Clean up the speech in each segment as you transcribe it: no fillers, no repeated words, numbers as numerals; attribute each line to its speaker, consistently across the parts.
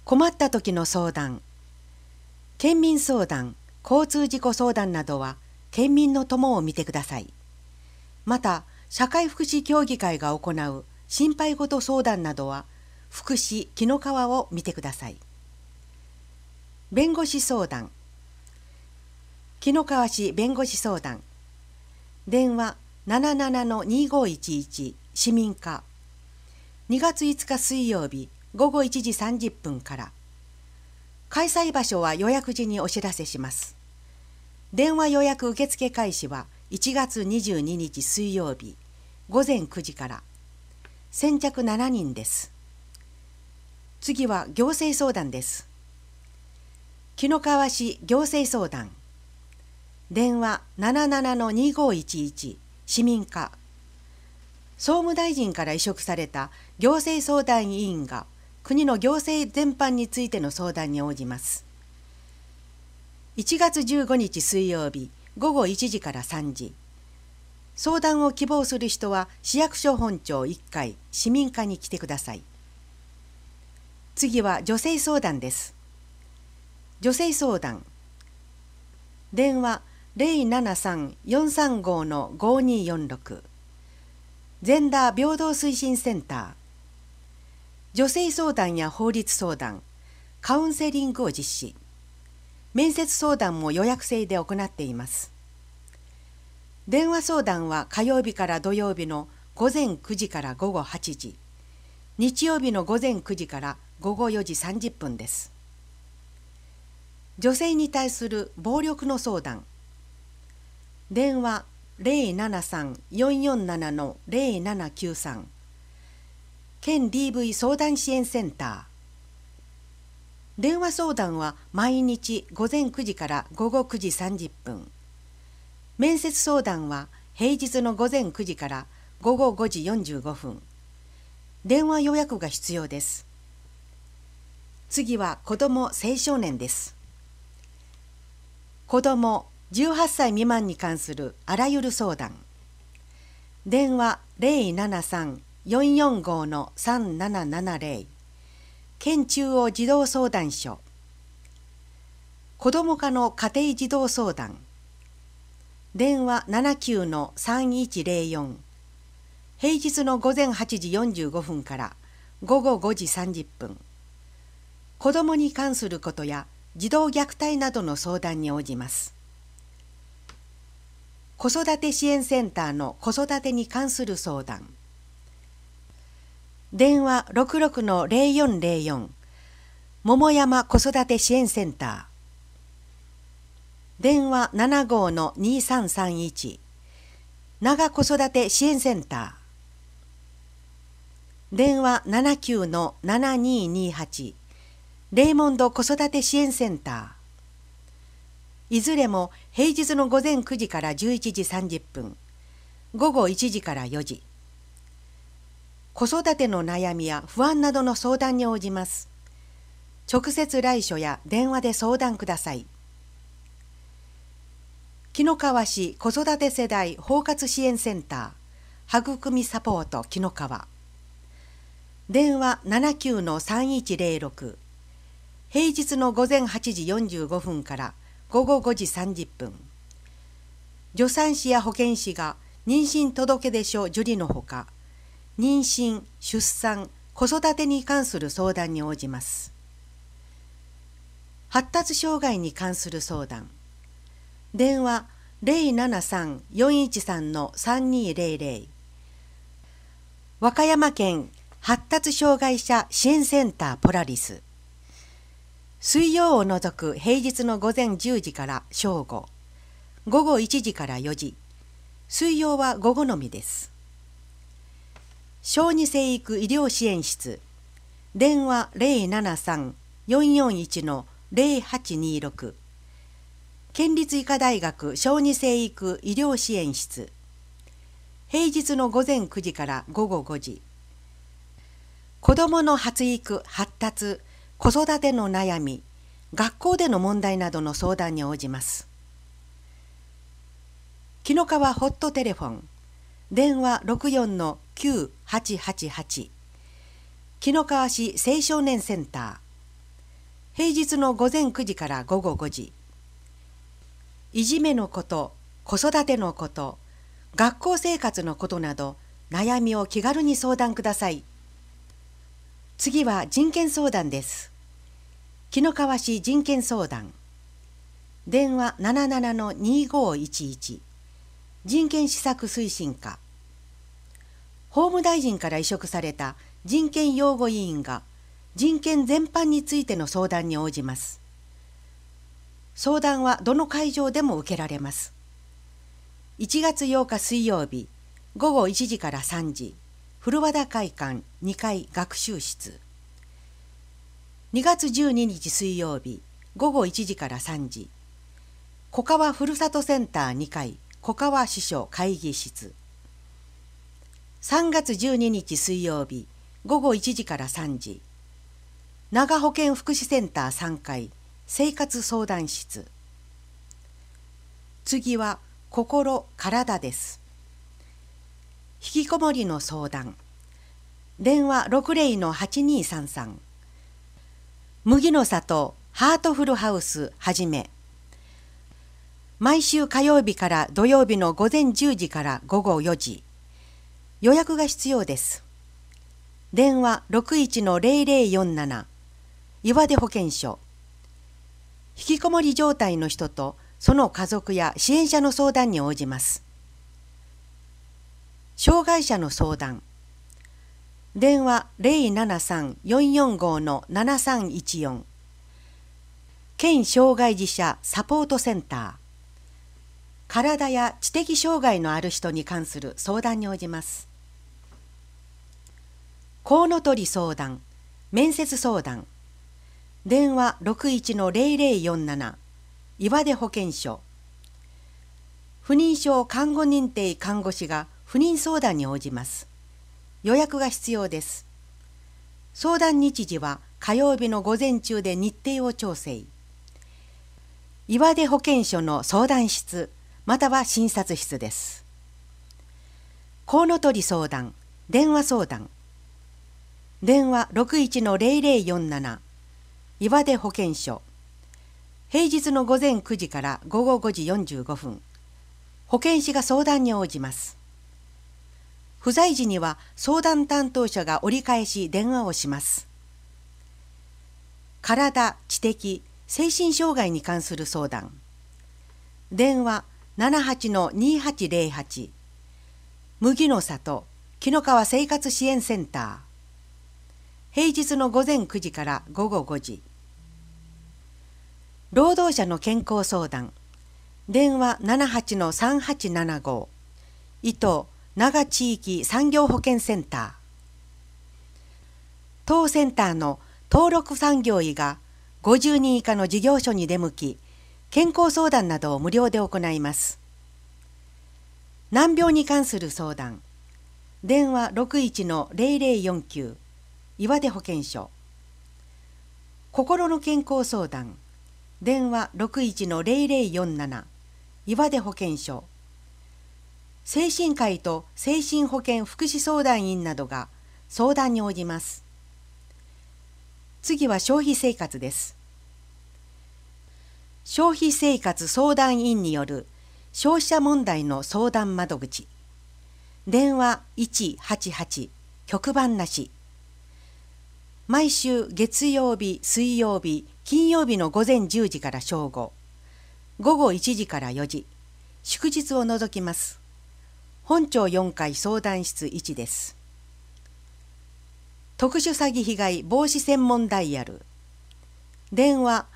Speaker 1: 困った時の相談、県民相談、交通事故相談などは県民の友を見てください。また、社会福祉協議会が行う心配事相談などは福祉紀の川を見てください。弁護士相談、紀の川市弁護士相談、電話77-2511市民課、2月5日水曜日午後1時30分から。開催場所は予約時にお知らせします。電話予約受付開始は1月22日水曜日午前9時から。先着7人です。次は行政相談です。紀の川市行政相談、電話77-2511市民課、総務大臣から委嘱された行政相談委員が国の行政全般についての相談に応じます。1月15日水曜日午後1時から3時。相談を希望する人は市役所本庁1階市民課に来てください。次は女性相談です。女性相談、電話073-435-5246ジェンダー平等推進センター。女性相談や法律相談、カウンセリングを実施。面接相談も予約制で行っています。電話相談は火曜日から土曜日の午前9時から午後8時、日曜日の午前9時から午後4時30分です。女性に対する暴力の相談、電話073-447-0793県 DV 相談支援センター。電話相談は毎日午前9時から午後9時30分。面接相談は平日の午前9時から午後5時45分。電話予約が必要です。次は子ども青少年です。子ども18歳未満に関するあらゆる相談。電話073-445-3770県中央児童相談所。子ども課の家庭児童相談。電話79-3104平日の午前8時45分から午後5時30分。子どもに関することや児童虐待などの相談に応じます。子育て支援センターの子育てに関する相談。電話66-0404桃山子育て支援センター。電話75-2331長子育て支援センター。電話79-7228レイモンド子育て支援センター。いずれも平日の午前9時から11時30分、午後1時から4時。子育ての悩みや不安などの相談に応じます。直接来所や電話で相談ください。紀の川市子育て世代包括支援センター、育みサポート紀の川。電話79-3106平日の午前8時45分から午後5時30分。助産師や保健師が妊娠届出書受理のほか、妊娠、出産、子育てに関する相談に応じます。発達障害に関する相談。電話073-413-3200和歌山県発達障害者支援センターポラリス。水曜を除く平日の午前10時から正午、午後1時から4時、水曜は午後のみです。小児生育医療支援室。電話073-441-0826県立医科大学小児生育医療支援室。平日の午前9時から午後5時。子どもの発育・発達、子育ての悩み、学校での問題などの相談に応じます。紀の川ホットテレフォン。電話64-9888紀の川市青少年センター。 平日の午前9時から午後5時。いじめのこと、子育てのこと、学校生活のことなど、悩みを気軽に相談ください。次は人権相談です。紀の川市人権相談。電話77-2511。人権施策推進課。法務大臣から委嘱された人権擁護委員が人権全般についての相談に応じます。相談はどの会場でも受けられます。1月8日水曜日、午後1時から3時、古和田会館2階学習室。2月12日水曜日、午後1時から3時、小川ふるさとセンター2階小川支所会議室。3月12日水曜日、午後1時から3時、長保健福祉センター3階生活相談室。次は心・体です。引きこもりの相談。電話60-8233。麦の里ハートフルハウスはじめ。毎週火曜日から土曜日の午前10時から午後4時。予約が必要です。電話61-0047。岩出保健所。引きこもり状態の人とその家族や支援者の相談に応じます。障害者の相談。電話073-445-7314。県障害児者サポートセンター。体や知的障害のある人に関する相談に応じます。コウノトリ相談、面接相談。電話61-0047。岩出保健所。不妊症看護認定看護師が不妊相談に応じます。予約が必要です。相談日時は火曜日の午前中で日程を調整。岩出保健所の相談室または診察室です。コウノトリ相談、電話相談。電話61-0047。岩出保健所。平日の午前9時から午後5時45分。保健師が相談に応じます。不在時には相談担当者が折り返し電話をします。体、知的、精神障害に関する相談。電話78-2808。麦の里紀の川生活支援センター。平日の午前9時から午後5時。労働者の健康相談。電話78-3875。伊東長地域産業保健センター。当センターの登録産業医が50人以下の事業所に出向き、健康相談などを無料で行います。難病に関する相談。電話61-0049。岩出保健所。心の健康相談。電話61-0047。岩出保健所。精神科医と精神保健福祉相談員などが相談に応じます。次は消費生活です。消費生活相談員による消費者問題の相談窓口。電話188。局番なし。毎週月曜日、水曜日、金曜日の午前10時から正午、午後1時から4時、祝日を除きます。本町4階相談室1です。特殊詐欺被害防止専門ダイヤル。電話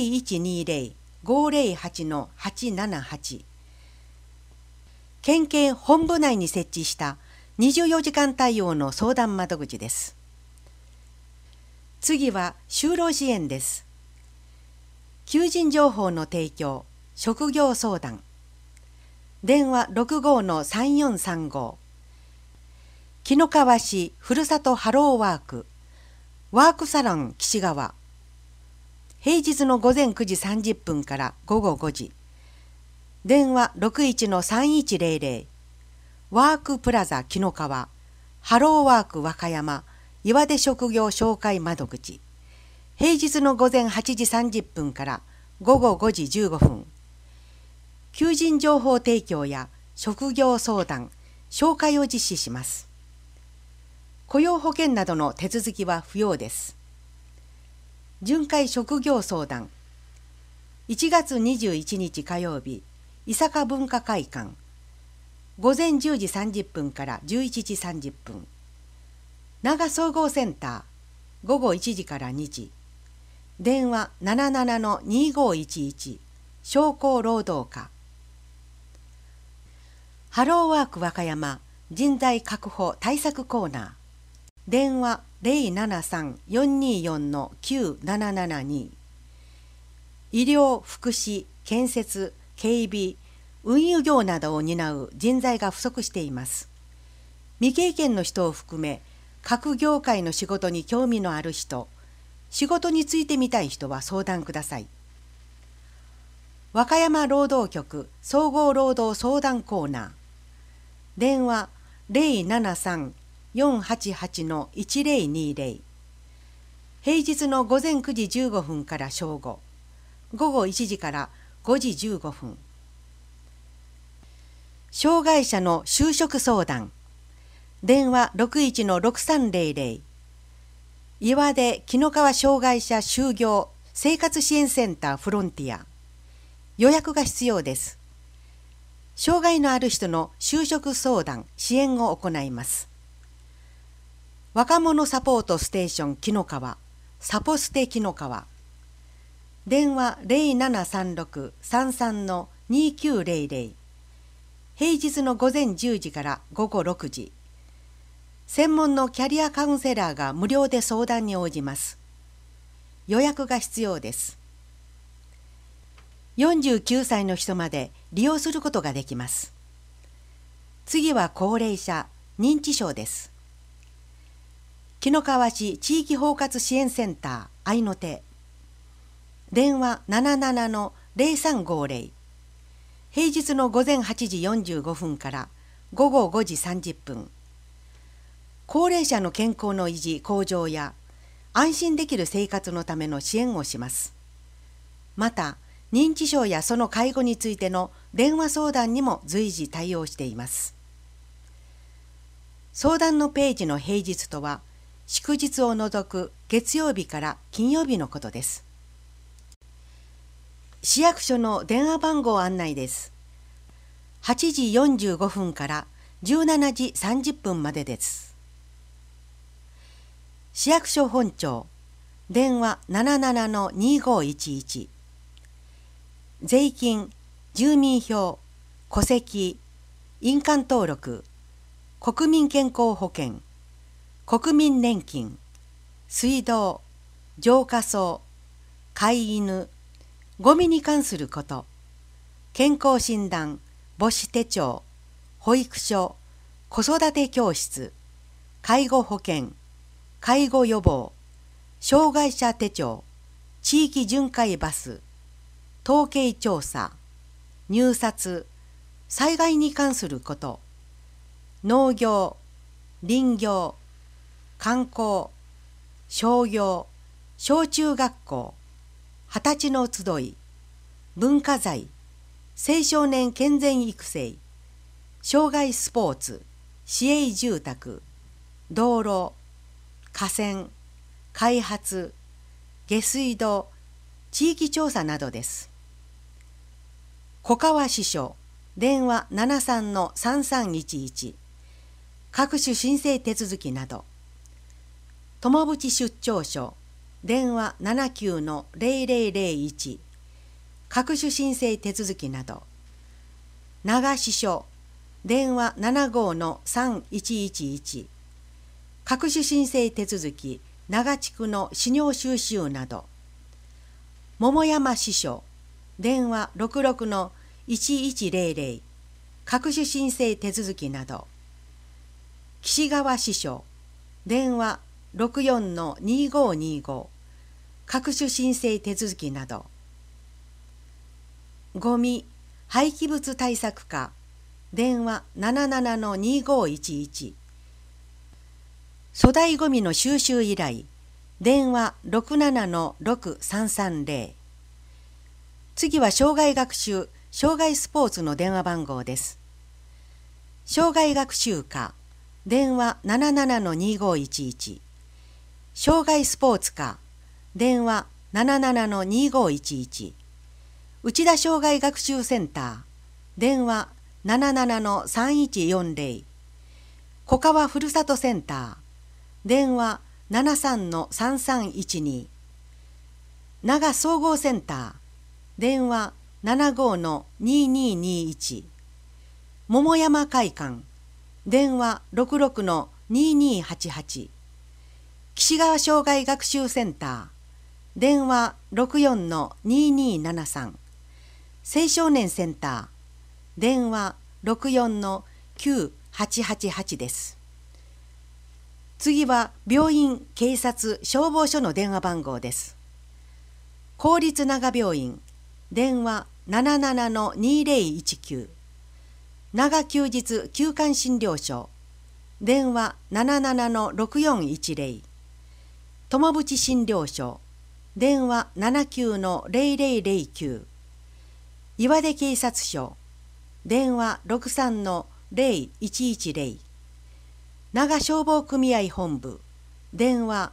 Speaker 1: 0120-508-878。県警本部内に設置した24時間対応の相談窓口です。次は就労支援です。求人情報の提供、職業相談。電話65-3435。紀の川市ふるさとハローワーク、ワークサロン岸川。平日の午前9時30分から午後5時。電話61-3100。ワークプラザ紀の川、ハローワーク和歌山、岩出職業紹介窓口。 平日の午前8時30分から午後5時15分。求人情報提供や職業相談、紹介を実施します。雇用保険などの手続きは不要です。巡回職業相談。1月21日火曜日、伊坂文化会館。午前10時30分から11時30分。長総合センター。午後1時から2時。電話77-2511。商工労働課。ハローワーク和歌山人材確保対策コーナー。電話073-424-9772。医療、福祉、建設、警備、運輸業などを担う人材が不足しています。未経験の人を含め、各業界の仕事に興味のある人、仕事についてみたい人は相談ください。和歌山労働局総合労働相談コーナー。電話073-488-1020。平日の午前9時15分から正午、午後1時から5時15分。障害者の就職相談。電話61-6300。岩出紀の川障害者就業生活支援センターフロンティア。予約が必要です。障害のある人の就職相談・支援を行います。若者サポートステーション紀の川、サポステ紀の川。電話0736-33-2900。平日の午前10時から午後6時。専門のキャリアカウンセラーが無料で相談に応じます。予約が必要です。49歳の人まで利用することができます。次は高齢者、認知症です。紀の川市地域包括支援センター愛の手。電話77-0350。平日の午前8時45分から午後5時30分。高齢者の健康の維持・向上や安心できる生活のための支援をします。また、認知症やその介護についての電話相談にも随時対応しています。相談のページの平日とは、祝日を除く月曜日から金曜日のことです。市役所の電話番号案内です。8時45分から17時30分までです。市役所本庁、電話77-2511。税金、住民票、戸籍、印鑑登録、国民健康保険、国民年金、水道、浄化槽、飼い犬、ゴミに関すること、健康診断、母子手帳、保育所、子育て教室、介護保険、介護予防、障害者手帳、地域巡回バス、統計調査、入札、災害に関すること、農業、林業、観光、商業、小中学校、20歳の集い、文化財、青少年健全育成、障害スポーツ、市営住宅、道路、河川、開発、下水道、地域調査などです。小川支所、電話73-3311、各種申請手続きなど。友淵出張所、電話79-0001、各種申請手続きなど。長支所、電話75-3111、各種申請手続き、長地区の資料収集など。桃山支所、電話66-1100、各種申請手続きなど。岸川支所、電話64-2525、各種申請手続きなど。ゴミ・廃棄物対策課、電話77-2511、粗大ゴミの収集依頼、 電話67-6330。次は障害学習、障害スポーツの電話番号です。障害学習課、電話77-2511。障害スポーツ課、電話77-2511。内田障害学習センター、電話77-3140。小川ふるさとセンター、電話73-3312。長総合センター、電話75-2221。桃山会館、電話66-2288。岸川障害学習センター、電話64-2273。青少年センター、電話64-9888です。次は病院、警察、消防署の電話番号です。公立長病院、電話77-2019。長休日休館診療所、電話77-6410。友淵診療所、電話79-0009。岩出警察署、電話63-0110。長消防組合本部、電話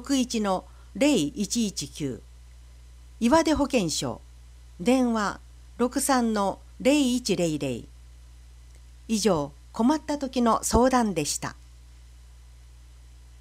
Speaker 1: 61-0119。岩出保健所、電話63-0100。以上、困った時の相談でした。